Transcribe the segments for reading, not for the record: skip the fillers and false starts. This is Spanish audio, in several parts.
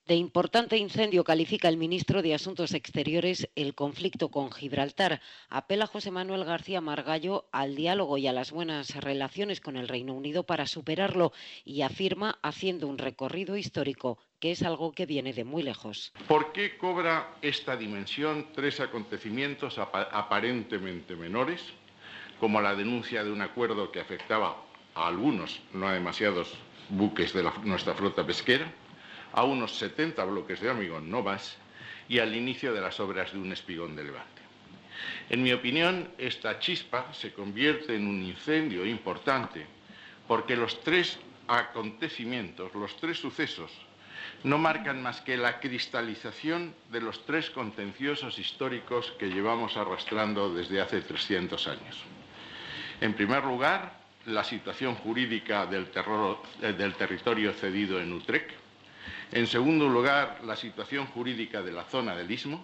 De importante incendio califica el ministro de Asuntos Exteriores el conflicto con Gibraltar. Apela José Manuel García Margallo al diálogo y a las buenas relaciones con el Reino Unido para superarlo y afirma, haciendo un recorrido histórico, que es algo que viene de muy lejos. ¿Por qué cobra esta dimensión tres acontecimientos aparentemente menores, como la denuncia de un acuerdo que afectaba a algunos, no a demasiados, buques de nuestra flota pesquera, a unos 70 bloques de hormigón, no más, y al inicio de las obras de un espigón de Levante? En mi opinión, esta chispa se convierte en un incendio importante porque los tres acontecimientos, los tres sucesos, no marcan más que la cristalización de los tres contenciosos históricos que llevamos arrastrando desde hace 300 años. En primer lugar, la situación jurídica del territorio cedido en Utrecht. En segundo lugar, la situación jurídica de la zona del Istmo.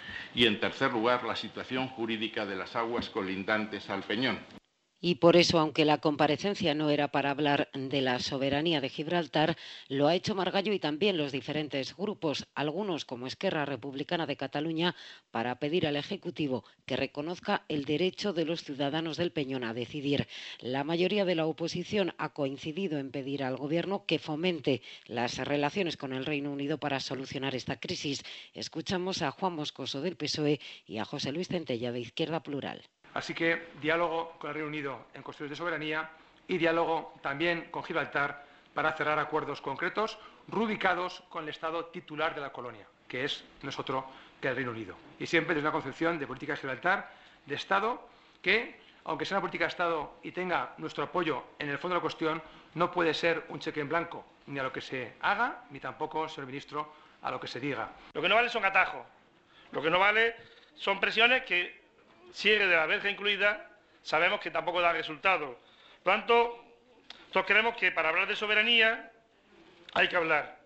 Y en tercer lugar, la situación jurídica de las aguas colindantes al Peñón. Y por eso, aunque la comparecencia no era para hablar de la soberanía de Gibraltar, lo ha hecho Margallo y también los diferentes grupos, algunos como Esquerra Republicana de Cataluña, para pedir al Ejecutivo que reconozca el derecho de los ciudadanos del Peñón a decidir. La mayoría de la oposición ha coincidido en pedir al Gobierno que fomente las relaciones con el Reino Unido para solucionar esta crisis. Escuchamos a Juan Moscoso del PSOE y a José Luis Centella de Izquierda Plural. Así que diálogo con el Reino Unido en cuestiones de soberanía y diálogo también con Gibraltar para cerrar acuerdos concretos rubricados con el Estado titular de la colonia, que no es otro que el Reino Unido. Y siempre desde una concepción de política de Gibraltar, de Estado, que, aunque sea una política de Estado y tenga nuestro apoyo en el fondo de la cuestión, no puede ser un cheque en blanco, ni a lo que se haga, ni tampoco, señor ministro, a lo que se diga. Lo que no vale son atajos, lo que no vale son presiones que, cierre de la verja incluida, sabemos que tampoco da resultado. Por lo tanto, nosotros creemos que para hablar de soberanía hay que hablar.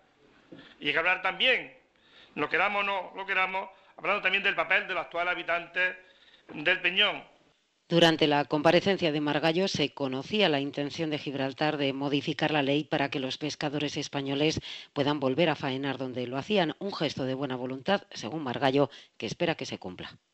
Y hay que hablar también, lo queramos o no lo queramos, hablando también del papel de los actuales habitantes del Peñón. Durante la comparecencia de Margallo se conocía la intención de Gibraltar de modificar la ley para que los pescadores españoles puedan volver a faenar donde lo hacían, un gesto de buena voluntad, según Margallo, que espera que se cumpla.